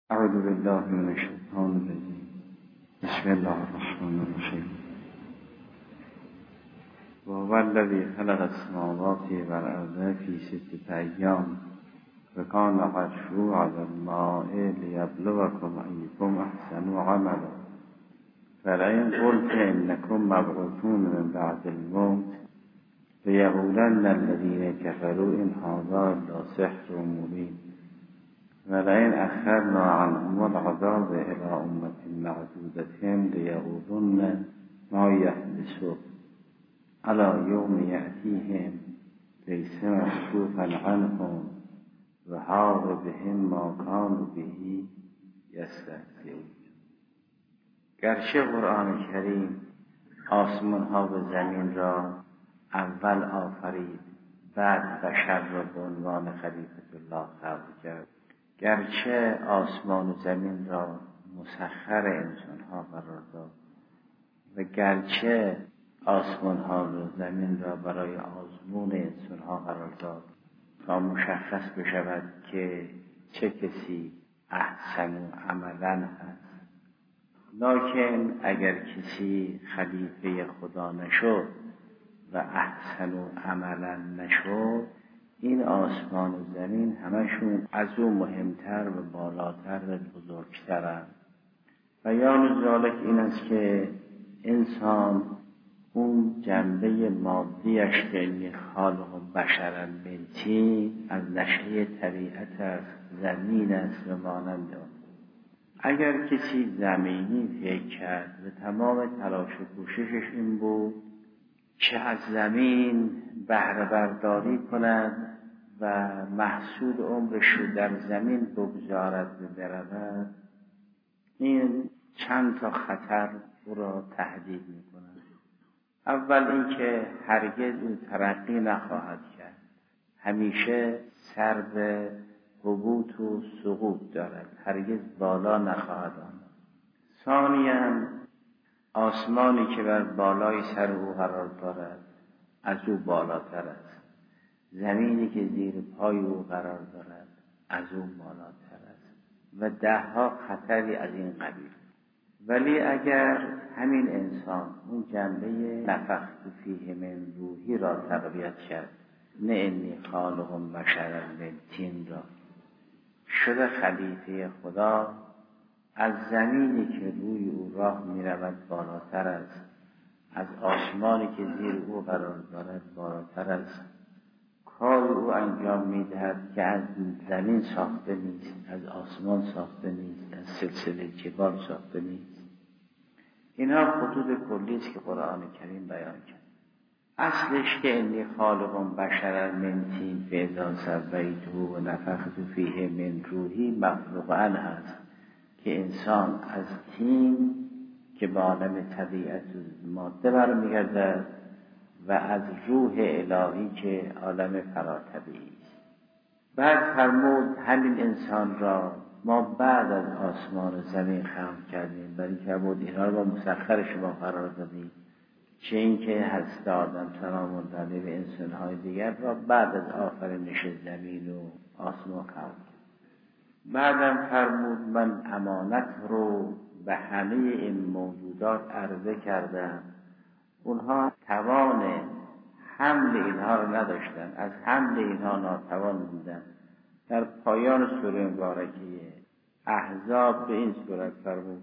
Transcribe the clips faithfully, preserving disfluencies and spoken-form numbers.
اعوذ بالله من الشیطان الرجیم. بسم الله الرحمن الرحیم. وهو الذی خلق السماوات والارض فی ستة ایام وکان عرشه علی الماء لیبلوکم ایکم احسن عملا فلئن قلت انکم مبعوثون من بعد الموت لیقولن الذین کفروا ان هذا الا سحر مبین ولئن اخرنا عنهم العذاب الى امة معدودة لیقولن ما یحبسه علی یوم یأتیهم لیس مصروفا عنهم و حاق بهم ما کانوا به یستهزئون. گرچه قرآن کریم آسمان ها و زمین را اول آفرید، بعد بشر را به عنوان خلیفة الله خلق کرد، گرچه آسمان و زمین را مسخر انسان ها قرار داد و گرچه آسمان ها و زمین را برای آزمون انسان ها قرار داد تا مشخص بشود که چه کسی احسن عملا هست، لکن اگر کسی خلیفه خدا نشد و احسن عملا نشد، این آسمان و زمین همشون از او مهمتر و بالاتر و بزرگترند. بیان ذالک این است که انسان اون جنبه مادیش که انی خالق بشرا من طین از نشأه طبیعت است، زمین است و مانند آن. اگر کسی زمینی فکر کرد و تمام تلاش و کوششش این بود که از زمین بهره برداری کند و محصول عمرش رو در زمین بگذارد و برود، این چند تا خطر او را تهدید می‌کند. اول اینکه هرگز او ترقی نخواهد کرد، همیشه سر به هبوط و سقوط دارد، هرگز بالا نخواهد آمد. ثانیاً آسمانی که بر بالای سر او قرار دارد از او بالاتر است، زمینی که زیر پای او قرار دارد از او بالاتر است و ده ها خطری از این قبیل. ولی اگر همین انسان اون جنبه نفخت فیه من روحی را تقویت کرد، نه انی خالق بشرا من طین را، شده خلیفه خدا، از زمینی که روی او راه می رود بالاتر است، از آسمانی که زیر او قرار دارد بالاتر است، کار او انجام می دهد که از زمین ساخته نیست، از آسمان ساخته نیست، از سلسله جبال ساخته نیست. اینها خطوط کلی است که قرآن کریم بیان کرد. اصلش که انی خالق بشرا من طین فاذا سویته و نفخت فیه من روحی مخلوق عنه است که انسان از طین که به عالم طبیعت ماده برمیگردد و از روح الهی که عالم فراتبیعی است. بعد فرمود همین انسان را ما بعد از آسمان و زمین خلق کردیم، برای که بود اینها را با مسخر شما قرار دادیم، چه این که هست آدم سلام الله علیه و انسان‌های دیگر را بعد از آفرینش زمین و آسمان خلق کرد. بعدم فرمود من امانت رو به همه این موجودات عرضه کردم، اونها توان حمل اینها رو نداشتن، از حمل اینها ناتوان بودن. در پایان سوره مبارکه احزاب به این صورت فرمود،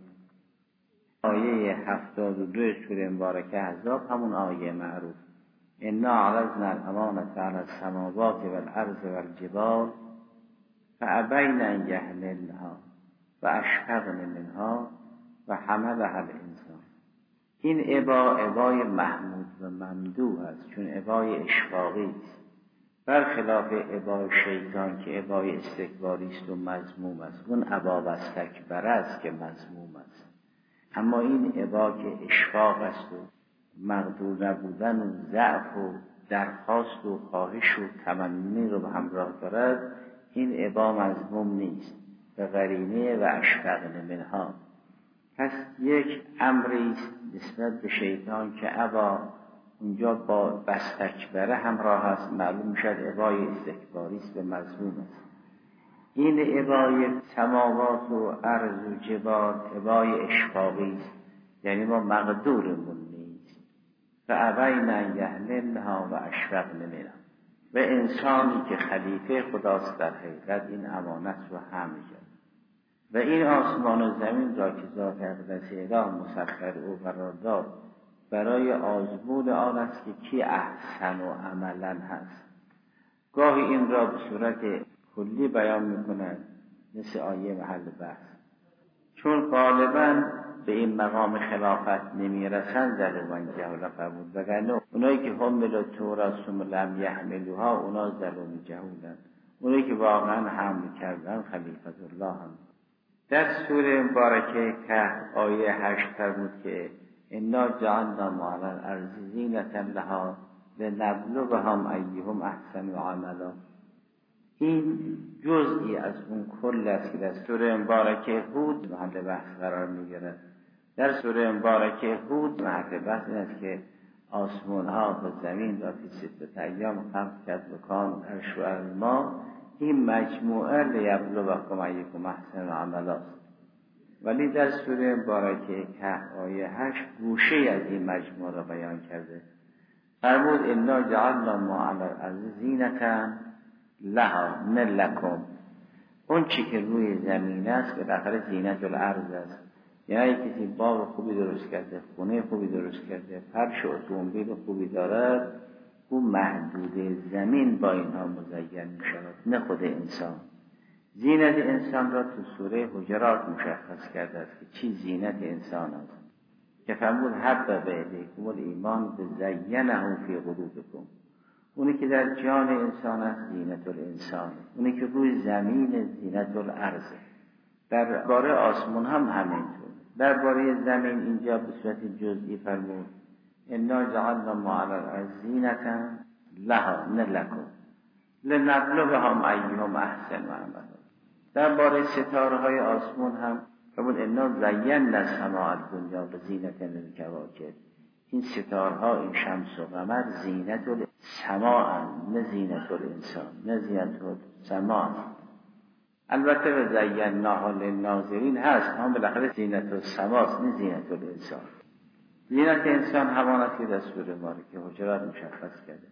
آیه هفتاد و دو سوره مبارکه احزاب، همون آیه معروف انا عرضنا الامانة علی السماوات والارض والجبال فابین ان یحملنها و اشفقن منها و حملها الانسان. این ابا ابای محمود و ممدوح است، چون ابای اشفاقی است، برخلاف ابای شیطان که ابای استکباری است و مذموم است. اون ابا و استکبر است که مذموم است، اما این ابا که اشفاق است و مقدور نبودن و ضعف و درخواست و خواهش و تمنی رو به همراه دارد، این ابا مذموم نیست، به قرینه و اشفقن منها. پس یک امری است نسبت به شیطان که ابا اونجا با بستکبره همراه است، معلوم شد ابای استکباری است و مذموم است. این ابای سماوات و ارض و جبال ابای اشفاقی است، یعنی ما مقدورمون نیست. فابین ان یحملنها و اشفقن منها. و انسانی که خلیفه خداست در حقیقت این امانت رو حمل کرد و این آسمان و زمین را که ذات اقدس اله مسخر او قرار داد برای آزمون آن است که کی احسن و عملا هست. گاهی این را به صورت کلی بیان میکنند مثل آیه محل بحث، چون غالبا به این مقام خلافت نمیرسند در من جهل قبول، وگرنه اونایی که حمل التوراة ثم لم یحملوها اونا ظلم جهولند، اونایی که واقعا حمل کردن خلیفت الله هم. در سوره مبارکه کهف آیه هشت فرمود که انا جعلنا ما علی الارض زینة لها لنبلوهم ایهم احسن عملا. این جزئی از اون کل است که در سوره مبارکه هود محل بحث قرار می‌گیرد. در سوره مبارکه هود محل بحث این است که آسمان ها و زمین را فی ستة ایام خلق کرد و کان عرش و الماء. این مجموعه لیبلوکم ایکم احسن عملا است. ولی در سوره مبارکه کهف آیه هشت گوشه از این مجموعه را بیان کرده. فرمود انا جعلنا ما علی الارض زینة لها نه لکم. اون چی که روی زمین است به داخل زینت الارض است، یعنی کسی باغ خوبی درست کرده، خونه خوبی درست کرده، فرش اتومبیل خوبی دارد، او محدود زمین با اینها مزین می شود، نه خود انسان. زینت انسان را تو سوره حجرات مشخص کرده است که چی زینت انسان است، که فرمود حبب الیکم الایمان بزینه فی قلوبکم. اونی که در جان انسان است زینت الانسان، اونی که روی زمین زینت الارض. در باره آسمان هم همینطور. در باره زمین اینجا به صورت جزئی فرمود انا جعلنا ما علی الارض زینة لها نه لکم لنبلوهم ایهم احسن عملا. در باره ستاره های آسمان هم فرمود انا زینا السماء الدنیا بزینة الکواکب. این ستارها، این شمس و قمر زینت السماء نه زینت الانسان، نه زینت السماء. البته به زیناها للناظرین هست، هم بالاخره زینت السماء نه زینت الانسان. زینت انسان همانتی در سوره مبارکه حجرات مشخص کرده.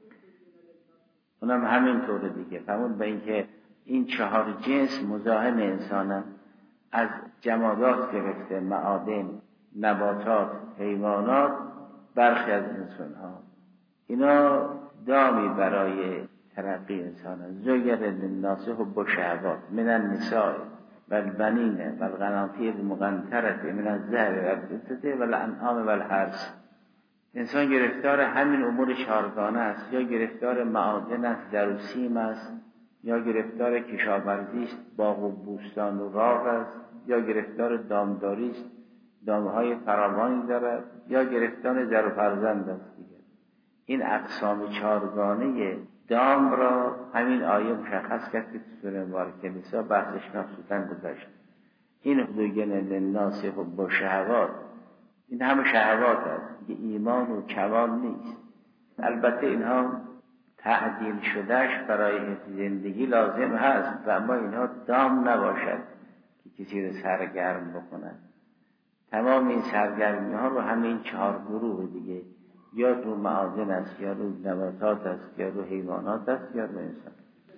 اونم همین طور دیگه فرمود به اینکه این چهار جنس مزاحم انسانن، از جمادات گرفته، معادن، نباتات، حیوانات، برخی از انسان ها، اینا دامی برای ترقی انسان هست. زویر للناس حب الشهوات من النساء والبنین والقناطیر المقنطرة من الذهب والفضة والانعام والحرث. انسان گرفتار همین امور چهارگانه است، یا گرفتار معادن است، زر و سیم است، یا گرفتار کشاورزی است، باغ و بوستان و راغ است، یا گرفتار دامداری است، دامهای فراوانی دارد، یا گرفتار زر و فرزند است دیگر. این اقسام چهارگانه دام را همین آیه مشخص کرد که سوره مبارکه نساء بحثش مخصوصا گذاشت. این حدوگن للناس حب و شهوات، این همه شهوات است که ایمان و کمال نیست. البته اینها تعدیل شدهش برای زندگی لازم هست و اما اینها دام نباشد که کسی رو سرگرم بکنند. تمام این سرگرمی ها رو همین چهار گروه دیگه، یا رو معادن است، یا رو نباتات است، یا رو حیوانات است، یا رو انسان.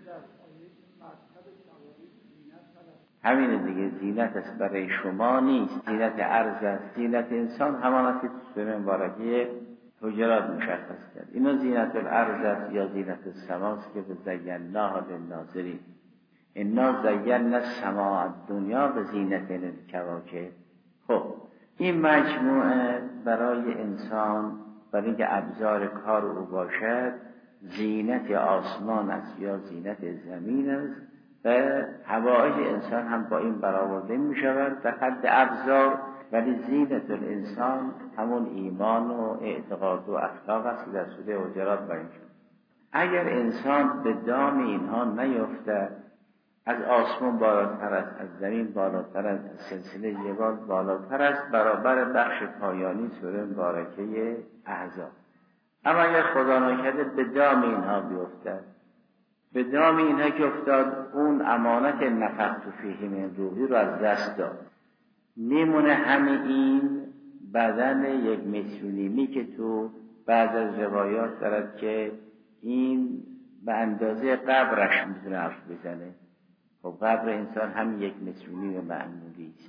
همین دیگه زینت است برای شما نیست، زینت ارض است. زینت انسان همانست که سوره مبارکه حجرات مشخص کرد. اینا زینت الارض است یا زینت السماء است که زیناها للناظرین. انا زینا السماء الدنیا بزینة الکواکب. خب این مجموعه برای انسان، برای اینکه ابزار کار او باشد، زینت آسمان است یا زینت زمین است و حوائج انسان هم با این برآورده می شود در حد ابزار. ولی زینت الانسان همون ایمان و اعتقاد و اخلاق است که در سوره حجرات بیان شد. اگر انسان به دام اینها نیفتد، از آسمان بالاتر است، از زمین بالاتر است، از سلسله جبال بالاتر است، برابر بخش پایانی سوره مبارکه احزاب. اما اگر خدا نکرده به دام اینها بیفتد، به دام اینها که افتاد اون امانت نفخت فیه من روحی رو از دست داد. میمونه همین این بدن یک مترونیمی که تو بعض از روایات دارد که این به اندازه قبرش میتونه حرف بزنه. خب قبر انسان هم یک مترونیم معمولی است.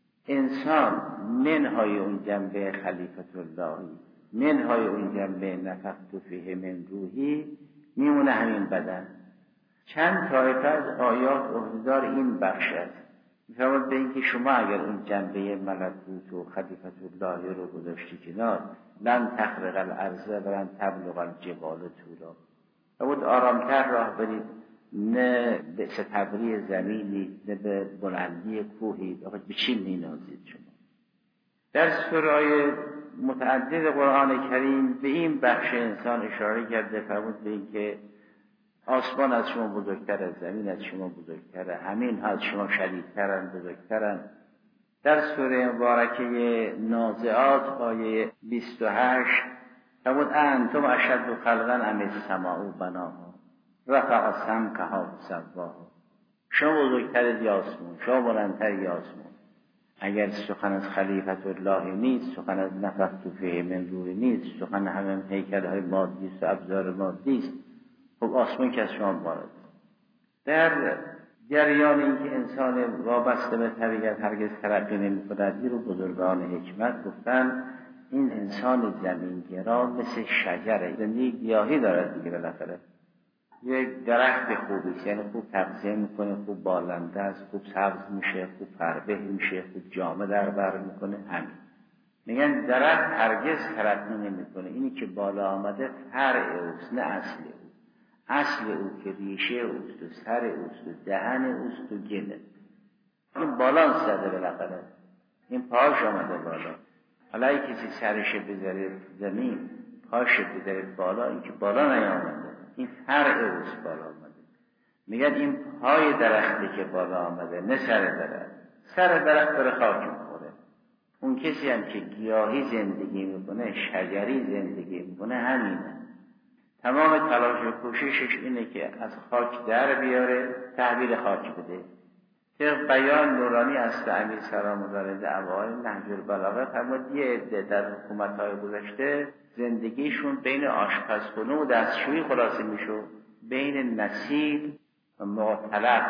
انسان منهای اون جنبه خلیفت اللهی، منهای اون جنبه نفخت فیه من روحی، میمونه همین بدن. چند طایفه از آیات عهده‌دار این بخش است. میفرماد به اینکه شما اگر اون جنبه ملکوت و خلیفت اللهی رو گذاشتی کنار، لن تخرق الارض و لن تبلغ الجبال طولا. بود آرامتر راه برید، نه به ستبری زمینی، نه به بلندی کوهی. به چی مینازید شما؟ در سوره‌های متعدد قرآن کریم به این بخش انسان اشاره کرده. فرمود به اینکه آسمان از شما بزرگتر، از زمین از شما بزرگتره، همین ها از شما شدیدترن، بزرگترن. در سوره مبارکه نازعات آیه بیست و هشت فرمود انتم اشد خلقا ام السماء بناها رفع سمکها و سواها. شما بزرگتر یا آسمان، شما بلندتر یا آسمان. اگر سخن از خلیفت الله نیست، سخن از نفخت فیه من روحی نیست، سخن همه هیکل های مادی است و ابزار مادی است، خب آسمان که از شما بارد. در جریان اینکه انسان وابسته به طبیعت هرگز ترقی نمی کند، این رو بزرگان حکمت گفتن این انسان زمینگرا مثل شجره، زندگی گیاهی دارد دیگه. بالاخره یک درخت خوبی است، یعنی خوب تغذیه میکنه، خوب بالنده است، خوب سبز میشه، خوب فربه میشه، خوب جامه در بر میکنه. همین میگن درخت هرگز ترقی نمیکنه. اینی که بالا آمده فرع اوست، نه اصل او. اصل او که ریشه اوست و سر اوست و دهن اوست و گله. این بالان زده بالاخره، این پاش آمده بالا. حالا ای کسی سرش بذاره زمین، پاش بذاره بالا، این که بالا نیامده، این فرع اوست بالا آمده. میگن این پای درختی که بالا آمده، نه سر درخت. سر درخت داره خاک میخوره. اون کسی هم که گیاهی زندگی میکنه، شجری زندگی میکنه، همینه. تمام تلاش و کوششش اینه که از خاک در بیاره، تحویل خاک بده. طبق بیان نورانی است امیر سلام الله علیه اوایل نهج البلاغه فرمود یه عده در حکومت‌های گذشته زندگیشون بین آشپزخونه و دستشویی خلاصه میشد، بین نسیل و معتلق.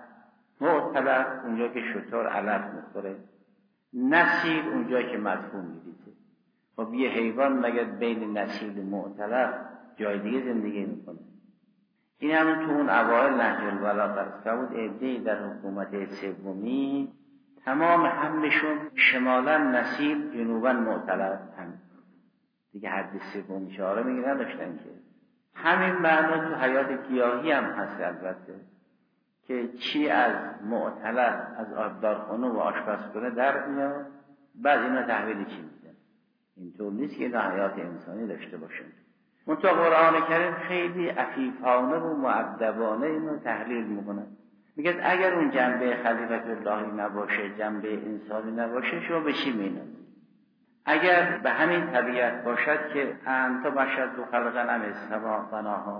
معتلق اونجا که شطور علف میخوره، نسیل اونجا که مدفون میریزه. خب یه حیوان مگر بین نسیل و معتلق جای دیگه زندگی میکنه؟ این همون تو اون اوائل نهج البلاغه است که بود عده‌ای در حکومت سومی تمام حملشون شمالا نسیل، جنوبا معتلق، هم دیگه حد سوم چهارم میگه نداشتن که. همین معنا تو حیات گیاهی هم هست البته، که چی از معتلق، از آبدارخانه و آشپزخانه در میاد، بعد اینا تحویل چی میدن. اینطور نیست که اینا حیات انسانی داشته باشن. منتها قرآن کریم خیلی عفیفانه و مؤدبانه اینو تحلیل میکنه. میگه اگر اون جنبه خلیفت اللهی نباشه، جنبه انسانی نباشه، شما به چی مینازید؟ اگر به همین طبیعت باشد که انت باشد و خلقا ام السماء بناها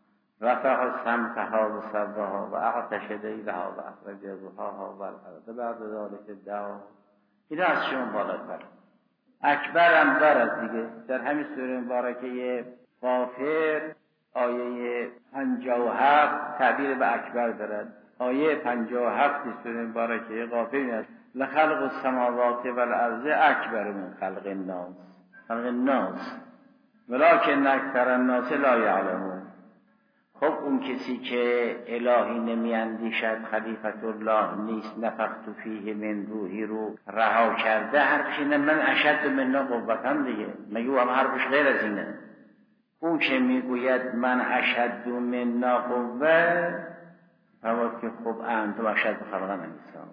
رفع سمکها و سواها و اعطش لیلها و اخرج ضحاها و الارض بعد ذلک دعاها. اینا از شما بالاتر. اکبر هم دارد دیگه. در همین سوره مبارکه غافر آیه پنجاه و هفت تعبیر به اکبر دارد. آیه پنجاه و هفت سوره مبارکه غافر میاد لخلق السماوات والارض اکبر من خلق الناس. خلق الناس ولکن اکثر الناس لا یعلمون. خب اون کسی که الهی نمیاندیشد، خلیفت الله نیست، نفخت فیه من روحی رو رها کرده، حرفش اینه من اشد منه قوتم دیگه. مگه او هم حرفش غیر از اینه؟ او که میگوید من اشد منه قوه، فرمود که خب انتم اشد خلقا من السماء.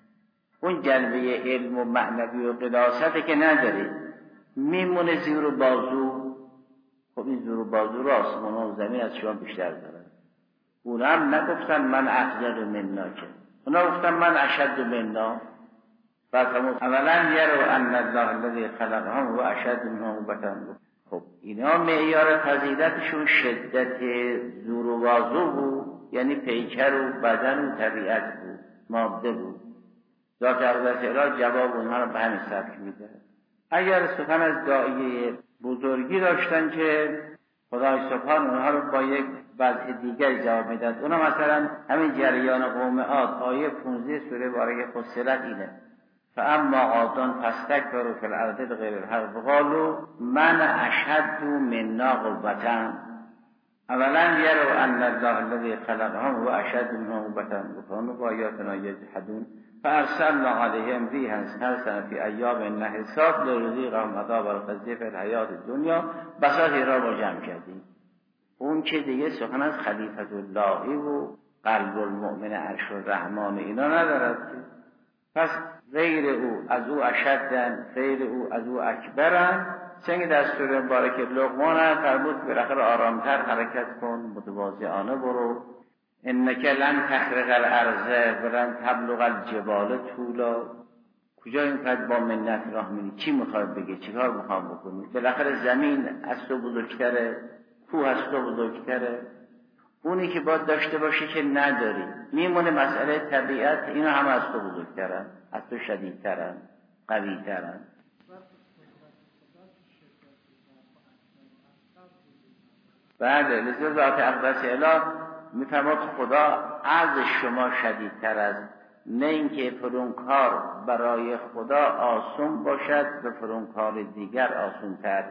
اون جلوه علم و معنوی و قداسته که نداره، میمونه زیر و بازو. خب این زیر و بازو رو آسمان و زمین از شما بیشتر داره. اونا هم نگفتن من افضل مننا، که اونا گفتن من اشد مننا. بعد فرمود اولا یرو ان الله الذی خلقهم و اشد منهم قوة. خب اینا معیار فضیلتشون شدت زور و بازو بود، یعنی پیکر و بدن و طبیعت بود، ماده بود. ذات اقدس الهی جواب اونها رو به همین سبک میده. اگر سخن از داعیه بزرگی داشتن که خدای سبحان اونها رو با یک وضع دیگری جواب میداد، اونا مثلا همین جریان قوم عاد آیه پانزده سوره بارکه فصلت اینه: فاما عادون فاستکبروا فی الارض بغیر الحق وقالوا من اشد منا قوة. اولا یروا ان الله الذی خلقهم و اشد منهم قوة وكانوا بآیاتنا یجحدون فارسلنا علیهم ریحا صرصرا فی ایام نحسات لنذیقهم عذاب الخزي فی الحیاة الدنیا. بساطی را رو جمع کردیم. اون که دیگه سخن از خلیفت اللهی و قلب المؤمن عرش الرحمن اینا ندارد که. پس غیر او از او اشدن، غیر او از او اکبرن. چنگ در سوره مبارکه لقمان هم فرمود بالاخره آرامتر حرکت کن، متواضعانه برو. انک لن تخرق الارض ولن تبلغ الجبال طولا. کجا اینقدر با منت راه میری؟ چی میخواد بگه؟ چیکار میخواد بکنی؟ بالاخره زمین از تو بزرگتره، کوه از تو بزرگتره. اونی که باید داشته باشی که نداری. میمونه مسئله طبیعت، اینا هم از تو بزرگترن، از تو شدیدترن، قویترن. بله، لذا ذات اقدس اله میفرماد خدا از شما شدیدتر است. نه اینکه فرون کار برای خدا آسون باشد و فرون کار دیگر آسونتر.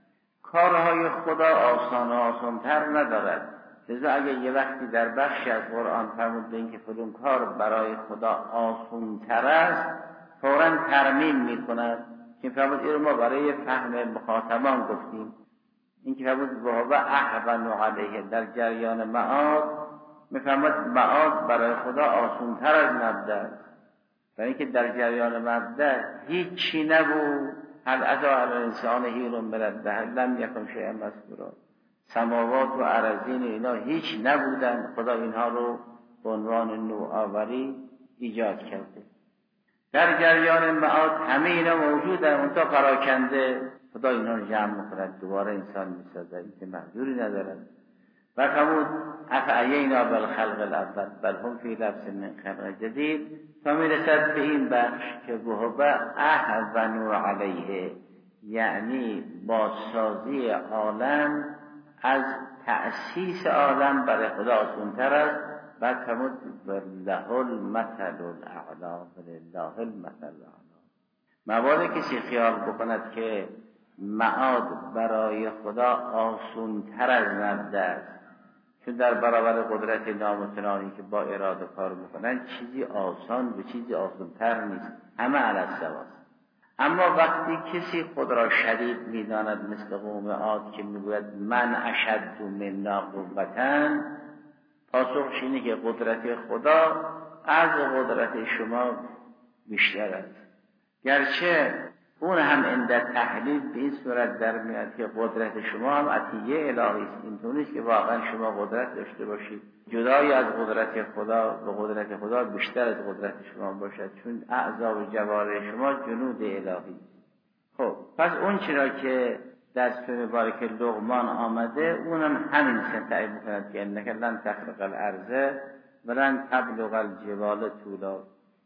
کارهای خدا آسان و آسانتر ندارد. لذا اگه یه وقتی در بخشی از قرآن فرمود به اینکه فلان کار برای خدا آسانتر است، فوراً ترمیم میکند که فرمود این رو ما برای فهم مخاطبان گفتیم. این که فرمود وهو اهون علیه در جریان معاد، میفرماد معاد برای خدا آسانتر از مبدأ، برای اینکه در جریان مبدأ هیچی نبود. هل اتی علی الانسان حین من الدهر لم یکن شیئا مذکورا. سماوات و اراضین اینا هیچ نبودن، خدا اینها رو به عنوان نوآوری ایجاد کرده. در جریان معاد همه اینا موجودن، اون تا پراکنده خدا اینها رو جمع میکند، دوباره انسان میسازه، این که محضوری ندارد. و فرمود افعینا بالخلق الاول بل هم فی لبس من خلق جدید، تا میرسد به این بخش که وهو اهون علیه، یعنی بازسازی عالم از تأسیس عالم برای خدا آسان‌تر است. بعد فرمود له المثل الاعلی ولله المثل الاعلی. مبادا کسی خیال بکند که معاد برای خدا آسان‌تر از مبدأ است، چون در برابر قدرت نامتناهی که با اراده کار میکنن چیزی آسان و چیزی آسان‌تر نیست، همه علی السواست. اما وقتی کسی خود را شدید میداند مثل قوم عاد که میگوید من اشد منا قوة، پاسخش اینه که قدرت خدا از قدرت شما بیشتر است. گرچه اون هم عند تحلیل به این صورت در میاد که قدرت شما هم عطیه الهی است. اینطور نیست که واقعا شما قدرت داشته باشید جدای از قدرت خدا و قدرت خدا بیشتر از قدرت شما باشد، چون اعضا و جوارح شما جنود الهی. خب پس اون چرا که در سوره مبارکه لقمان آمده، اونم همین تعیین می‌کند که انک لن تخرق الارض ولن تبلغ الجبال طولا.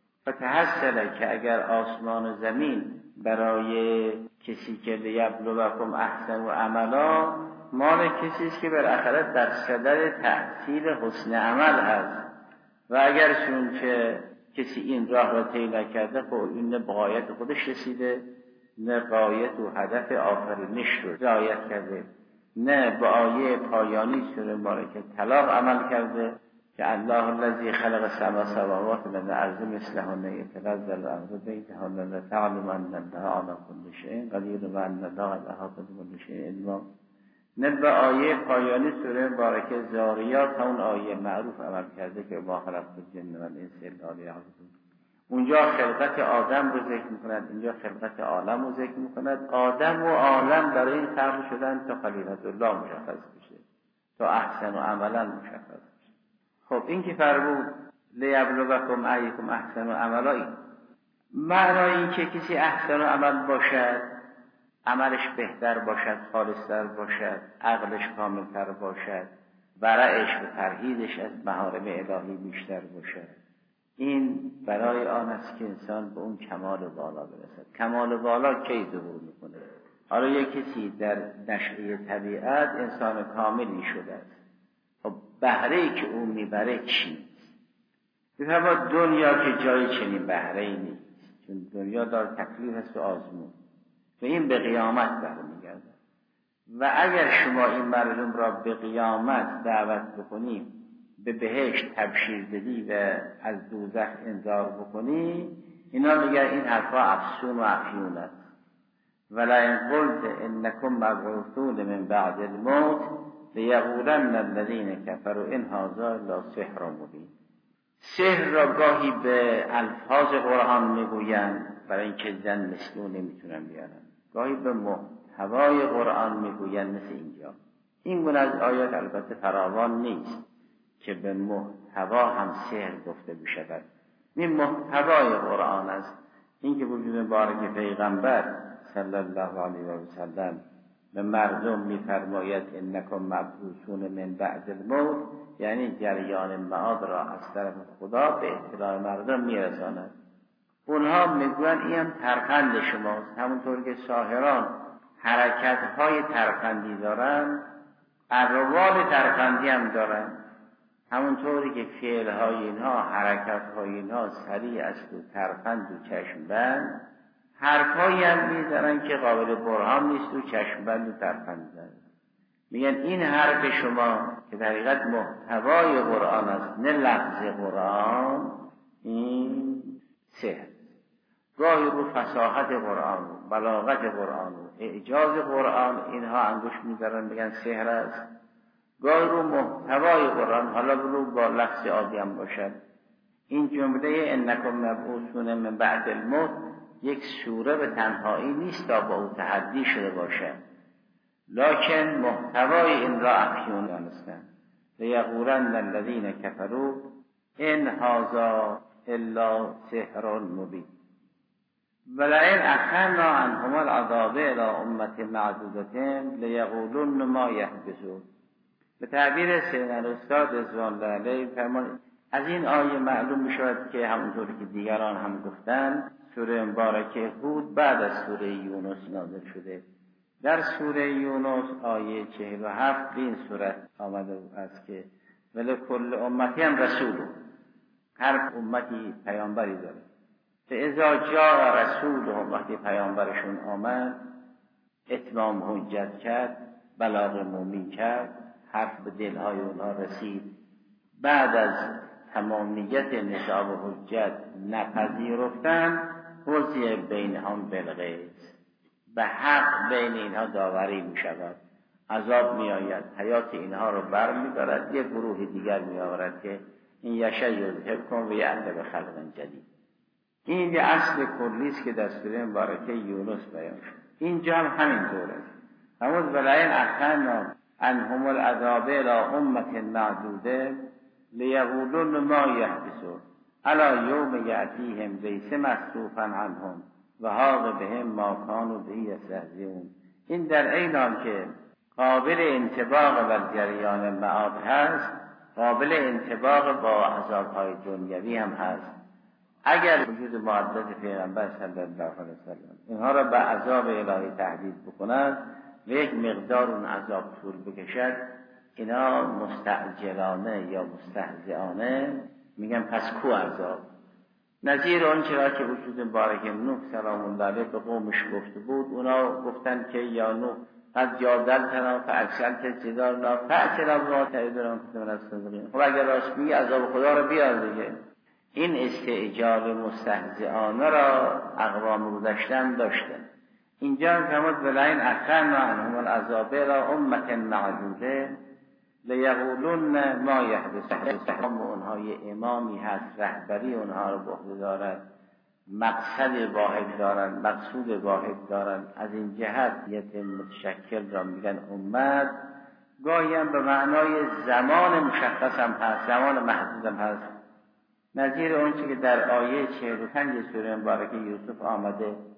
فتحصل که اگر آسمان و زمین برای کسی که لیبلوکم احسن و عملا، مال کسی است که بالاخره در صدر تحصیل حسن عمل هست، و اگر چون که کسی این راه را طی نکرده، خب این نه به غایت خودش رسیده، نه غایت و هدف آفرینش رو رعایت کرده، نه به آیه پایانی سوره مبارکه طلاق عمل کرده که الله الذی خلق سبع سماوات و الارض مثلهن یتنزل الامر بینهن لتعلم ان الله علی کل شیء قدیر و ان الله قد احاط بكل شیء علما. نه به آیه پایانی سوره مبارکه ذاریات، اون آیه معروف عمل کرده که ما خلقت الجن والانس الا لیعبدون. اونجا خلقت آدم رو ذکر میکند، اینجا خلقت عالم رو ذکر میکند. آدم و عالم برای این خلق شدن تا خلیفت الله مشخص بشه، تا احسن و عملا مشخص بشه. خب این که فرمود لیبلوکم ایکم احسن و عملا، این معنای این که کسی احسن و عمل باشد عملش بهتر باشد، خالصتر باشد، عقلش کاملتر باشد، ورعش و پرهیزش از محارم الهی بیشتر باشد. این برای آن است که انسان به اون کمال بالا برسد. کمال بالا کی ظهور میکنه؟ حالا یک کسی در نشأه طبیعت انسان کاملی شده است، خب بهره‌ای که اون میبره چیست؟ بفرما دنیا که جای چنین بهره‌ای نیست، چون دنیا دار تکلیف است و آزمون و این به قیامت برمیگرده. و اگر شما این مردم را به قیامت دعوت بکنی، به بهشت تبشیر بدی و از دوزخ انذار بکنی، اینا میگن این حرفا افسون و افیون است. ولئن قلت انکم مبعوثون من بعد الموت لیقولن الذین کفروا ان هذا الا سحر مبین. سحر را گاهی به الفاظ قرآن میگویند برای اینکه زن مثل اون نمیتونن بیارن، گاهی به محتوای قرآن میگویند مثل اینجا. این گونه از آیات البته فراوان نیست که به محتوا هم سحر گفته بشود. این محتوای قرآن است. این که وجود مبارک پیغمبر صلی الله علیه و سلم به مردم میفرماید انکم مبعوثون من بعد الموت، یعنی جریان معاد را از طرف خدا به اطلاع مردم میرساند. اونها میگویند این هم ترفند شماست. همونطور که ساحران حرکت های ترفندی دارن، اروال ترفندی هم دارن. همونطوری که فعل های اینها، حرکت های اینها سریع است و ترفند و چشم بند، حرفایی هم میزنن که قابل برهان نیست و چشم بند و ترفند دارن. میگن این حرف شما که در حقیقت محتوای قرآن است نه لفظ قرآن، این سحر. گاهی رو فصاحت قرآن و بلاغت قرآن و اعجاز قرآن اینها انگوش میذارن میگن سحر است. گاهی رو محتوای قرآن، حالا رو با لفظ عادی هم باشد. این جمله انکم مبعوثون من بعد الموت یک سوره به تنهایی نیست تا با او تحدی شده باشد، لکن محتوای این را افیون دانستند. لیقولن الذین کفروا ان هذا الا سحر مبین ولئن اخرنا عنهم العذاب الى امه معدوده لیقولن ما یحبسون. به تعبیر سیدنا الاستاد رضوان الله علیه فرمان از این آیه معلوم می‌شود که همونطور که دیگران هم گفتند سوره مبارکه هود بعد از سوره یونس نازل شده. در سوره یونس آیه چهل و هفت به این صورت آمده است که ولکل امتی هم رسول، هر امتی پیامبری داره. فاذا جاء رسولهم، وقتی پیامبرشون آمد اتمام حجت کرد، بلاغ مومی کرد، حرف به دلهای اونها رسید، بعد از تمامیت نصاب حجت نپذیرفتن، وضع بینهم بالغیظ، به حق بین اینها داوری می شود، عذاب می آید، حیات اینها رو بر می دارد، یک گروه دیگر می آورد که این یشه یذهبکم و یأتی بخلق جدید. این یه اصل کلیست که در سوره مبارکه یونس بیان شد. اینجا هم همین طور است. همون ولئن اخرنا عنهم العذاب الی امة معدوده لیقولن ما یحبسون الی یوم یأتیهم لیس مصروفا عنهم و حاق بهم ما کانوا به یستهزئون. این در عین حال که قابل انطباق بر جریان معاد هست، قابل انطباق با عذاب‌های دنیوی هم هست. اگر وجود معدد پیغمبر صلی الله علیه وسلم اینها را به عذاب الهی تهدید بکنند و یک مقدار اون عذاب طول بکشد، اینا مستعجلانه یا مستهزئانه میگن پس کو عذاب. نظیر اون چرا که وجود مبارک نوح سلام الله علیه به قومش گفته بود، اونا گفتن که یا نوح قد جادلتنا فاکثرت جدالنا فأتنا بما تعدنا ان کنت من الصادقین. خب اگر راست میگی عذاب خدا رو بیار دیگه. این استعجال مستهزئانه را اقوام گذشتن داشتن. اینجا هم فرمود ولئن اخرنا عنهم العذاب الی امة معدوده لیقولن ما یحبسهم. اونها یه امامی هست، رهبری اونها رو به عهده دارد، مقصد واحد دارن، مقصود واحد دارن. از این جهت یت متشکل را میگن امت. گاهی هم به معنای زمان مشخص هم هست، زمان محدود هم هست. نظیر اون چی که در آیه چهل و پنج سوره مبارکه یوسف آمده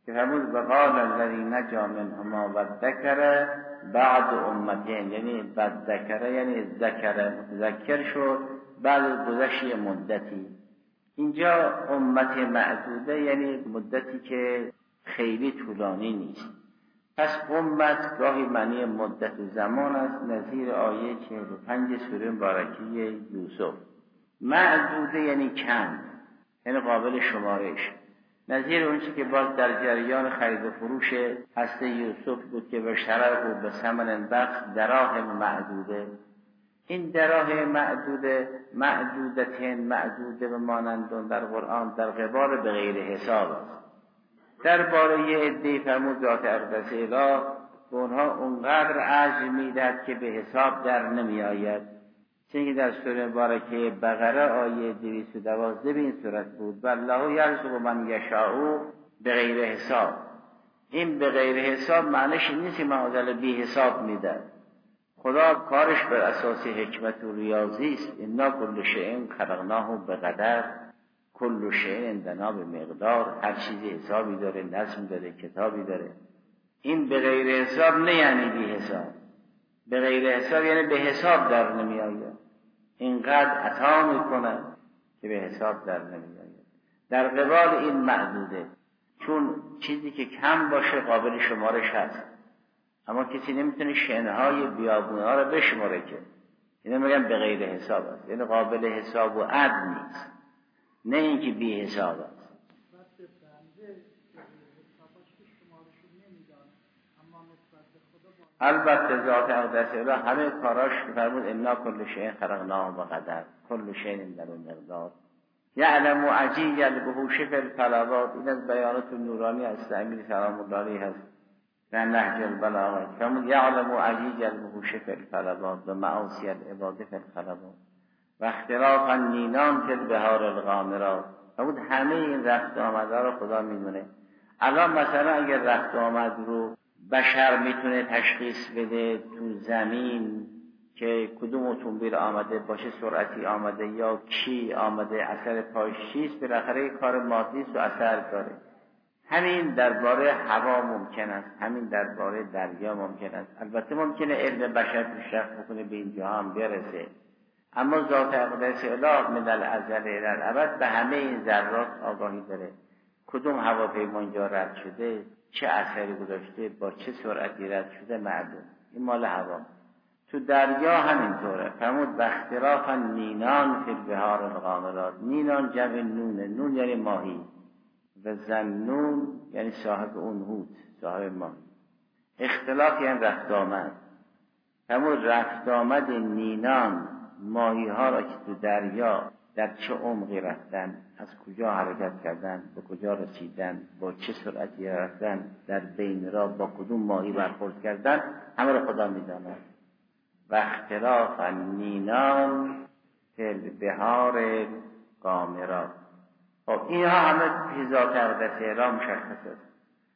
که فرمود وقال الذی نجا منهما و ذکر بعد امتین، یعنی بعد ذکر یعنی ذکر متذکر شد بعد گذشت مدتی. اینجا امت معدوده یعنی مدتی که خیلی طولانی نیست. پس امت گاهی معنی مدت و زمان است، نظیر آیه چهل و پنج سوره مبارکه یوسف. معدوده یعنی کم، یعنی قابل شمارش، نظیر اون چیزی که باز در جریان خرید و فروش هسته یوسف بود که به شرر بود به ثمن بخش دراهم معدوده. این دراهم معدوده معدودتین معدوده به مانندون در قرآن در قبال به غیر حساب است. درباره یه عده‌ای فرمود ذات اقدس اله به اونها اونقدر عجز میدهد که به حساب در نمی آید. چون در سوره مبارکه بقره آیه دویست و دوازده به این صورت بود والله یرزق من یشاء به غیر حساب. این به غیر حساب معنیش نیست که معادل بی حساب میده. خدا کارش بر اساس حکمت و ریاضی است. انا کل شیء خلقناه بقدر، کل شیء عندنا به مقدار. هر چیزی حسابی داره، نظم داره، کتابی داره. این به غیر حساب نه یعنی بی حساب. به غیر حساب یعنی به حساب در نمی آید. اینقدر عطا میکنه که به حساب در نمی آید. در قبال این معدوده، چون چیزی که کم باشه قابل شمارش هست، اما کسی نمیتونه شنهای بیابونها رو بشماره که اینا میگن به غیر حساب است، یعنی قابل حساب و عد نیست، نه اینکه بی حساب است. البته ذات اقدس اله همه کاراش که فرمود انا کل شیء خلقناه بقدر، کل شیء در مقدار. یعلم عجیج الوحوش فی الفلوات. این از بیانات نورانی است امیر سلام الله علیه هست در نهج البلاغه. فرمود یعلم عجیج الوحوش فی الفلوات و معاصی العباد فی الخلوات و اختلاف النینان فی البحار الغامرات. فرمود همه این رفت آمدها رو خدا میدونه. الان مثلا اگر رفت آمد رو بشر میتونه تشخیص بده تو زمین که کدوم اتومبیل آمده، باشه سرعتی آمده یا کی آمده، اثر پاش چیست، بالاخره کار مادی است و اثر داره. همین درباره هوا ممکن است، همین درباره دریا ممکن است. البته ممکنه علم بشر پیشرفت بکنه به اینجا هم برسه، اما ذات اقدس اله من الازل الی الابد به همه این ذرات آگاهی داره. کدوم هواپیما اینجا رد شده، چه اثری گذاشته، با چه سرعتی رد شده معلوم. این مال هوا. تو دریا همینطوره. فرمود باختلاف نینان فی البحار الغامرات. نینان جمع نونه، نون یعنی ماهی و زنون یعنی صاحب اون حوت، صاحب ماهی. اختلاف یعنی رفت آمد. فرمود رفت آمد نینان، ماهی ها را که تو دریا در چه عمقی رفتن، از کجا حرکت کردن، به کجا رسیدن، با چه سرعتی رفتن، در بین را با کدوم ماهی برخورد کردن، همه را خدا می‌داند. و اختلاف النینان فی البحار غامرات. خب اینها همه فی ذات اقدس اله مشخص است.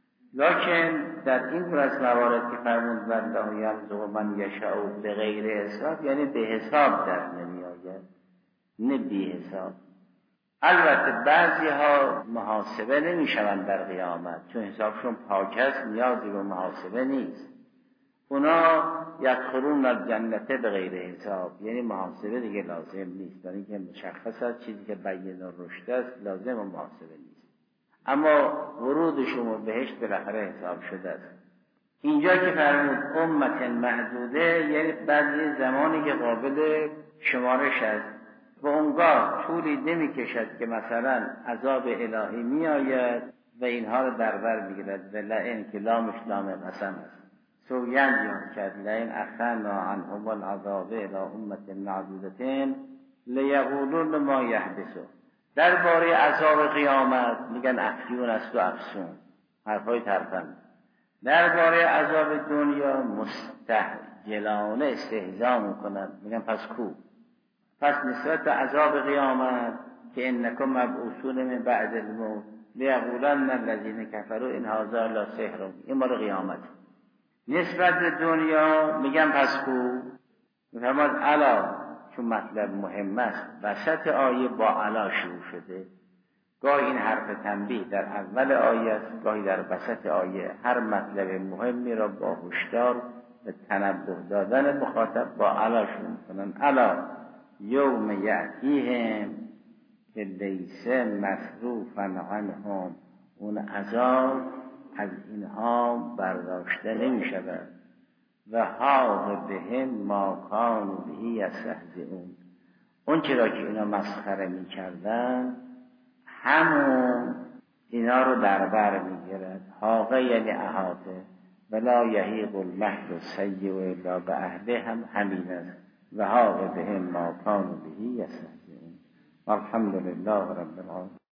لکن در این دو از موارد که فرمود والله یرزق من یشاء به غیر حساب، یعنی به حساب در نمیآید، نه بی حساب. البته بعضی ها محاسبه نمی شوند در قیامت، چون حسابشون پاک است، نیازی به محاسبه نیست. اونا یدخلون الجنت به غیر حساب، یعنی محاسبه دیگه لازم نیست، برای اینکه مشخص است چیزی که بیان رشد است لازم محاسبه نیست. اما ورودشون به بهشت بالاخره حساب شده است. اینجا که فرمود امت محدوده، یعنی بعضی زمانی که قابل شمارش است و اونگاه طولی نمی کشد که مثلا عذاب الهی می آید و اینها رو در بر میگیرد. و لئن که لامش لام قسم است، سویند یاد کرد لئن اخرنا عنهم العذاب الى امت معدودتین لیقولون ما یحبسه. درباره عذاب قیامت میگن افیون است و افسون، حرفای ترفند. درباره عذاب دنیا مستعجلانه استهزا میکنند، میگن پس کو. پس نسبت به عذاب قیامت که انکم مبعوثون من بعد الموت لیقولن الذین کفروا ان هذا الا سحر، این مال قیامت. نسبت به دنیا میگن پس کو. میفرماد الا، چون مطلب مهم است، وسط آیه با الا شروع شده. گاهی این حرف تنبیه در اول آیه است، گاهی در وسط آیه. هر مطلب مهمی را با هشدار به تنبه دادن مخاطب با علا شروع میکنن. علا یوم یأتیهم که لیسه مصروفا عنهم، اون عذاب از اینها برداشته نمی شود. و حاق بهم ما کانوا به یستهزئون، اون چرا که اینا مسخره می کردن همون اینا رو در بر می گیرد. حاقه یعنی احاطه. ولا یحیق المکر السیء الا باهله هم همین است. و حاق بهم ما کانوا به یستهزئون. والحمد لله رب العالمین.